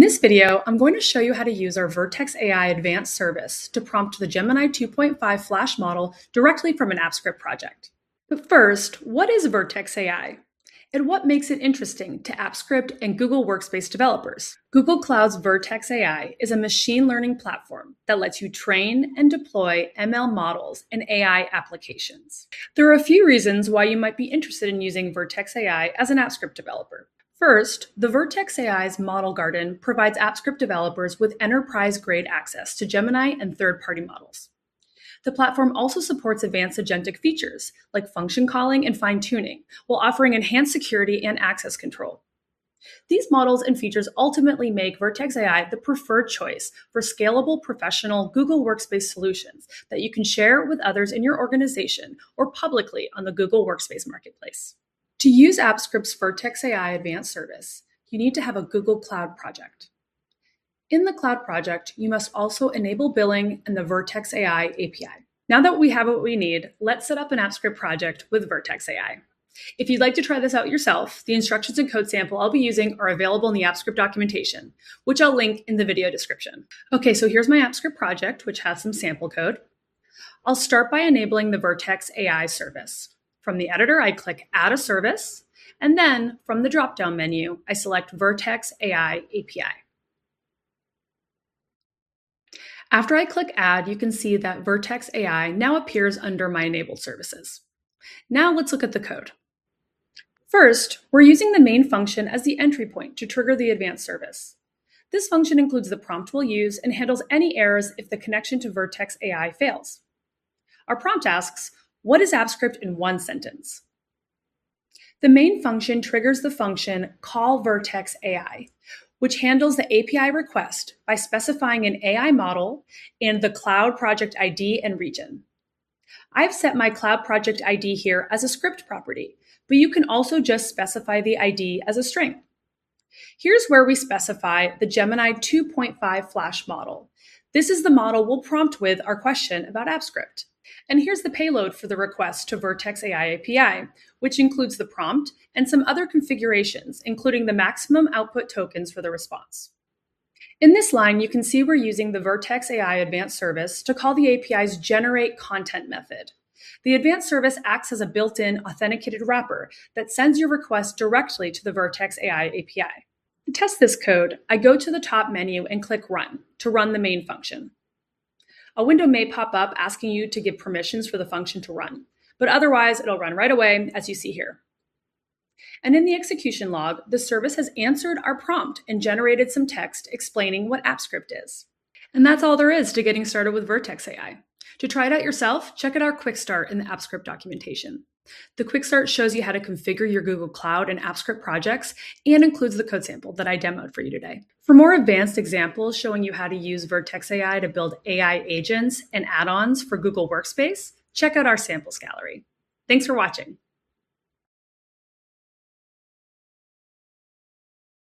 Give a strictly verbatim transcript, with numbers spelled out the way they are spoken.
this video, I'm going to show you how to use our Vertex A I Advanced service to prompt the Gemini two point five Flash model directly from an AppScript project. But first, what is Vertex A I? And what makes it interesting to AppScript and Google Workspace developers? Google Cloud's Vertex A I is a machine learning platform that lets you train and deploy M L models and A I applications. There are a few reasons why you might be interested in using Vertex A I as an AppScript developer. First, the Vertex A I's Model Garden provides AppScript developers with enterprise-grade access to Gemini and third-party models. The platform also supports advanced agentic features like function calling and fine-tuning, while offering enhanced security and access control. These models and features ultimately make Vertex A I the preferred choice for scalable professional Google Workspace solutions that you can share with others in your organization or publicly on the Google Workspace Marketplace. To use AppScript's Vertex A I Advanced service, you need to have a Google Cloud project. In the Cloud project, you must also enable billing and the Vertex A I A P I. Now that we have what we need, let's set up an AppScript project with Vertex A I. If you'd like to try this out yourself, the instructions and code sample I'll be using are available in the AppScript documentation, which I'll link in the video description. Okay, so here's my AppScript project, which has some sample code. I'll start by enabling the Vertex A I service. From the editor, I click Add a Service, and then from the drop-down menu, I select Vertex A I A P I. After I click Add, you can see that Vertex A I now appears under my enabled services. Now let's look at the code. First, we're using the main function as the entry point to trigger the advanced service. This function includes the prompt we'll use and handles any errors if the connection to Vertex A I fails. Our prompt asks, what is AppScript in one sentence? The main function triggers the function call Vertex A I, which handles the A P I request by specifying an A I model and the Cloud Project I D and region. I've set my Cloud Project I D here as a script property, but you can also just specify the I D as a string. Here's where we specify the Gemini two point five Flash model. This is the model we'll prompt with our question about AppScript. And here's the payload for the request to Vertex A I A P I, which includes the prompt and some other configurations, including the maximum output tokens for the response. In this line, you can see we're using the Vertex A I Advanced service to call the A P I's generate content method. The advanced service acts as a built-in authenticated wrapper that sends your request directly to the Vertex A I A P I. To test this code, I go to the top menu and click Run to run the main function. A window may pop up asking you to give permissions for the function to run, but otherwise it'll run right away, as you see here. And in the execution log, the service has answered our prompt and generated some text explaining what AppScript is. And that's all there is to getting started with Vertex A I. To try it out yourself, check out our Quick Start in the AppScript documentation. The Quick Start shows you how to configure your Google Cloud and AppScript projects and includes the code sample that I demoed for you today. For more advanced examples showing you how to use Vertex A I to build A I agents and add-ons for Google Workspace, check out our samples gallery. Thanks for watching.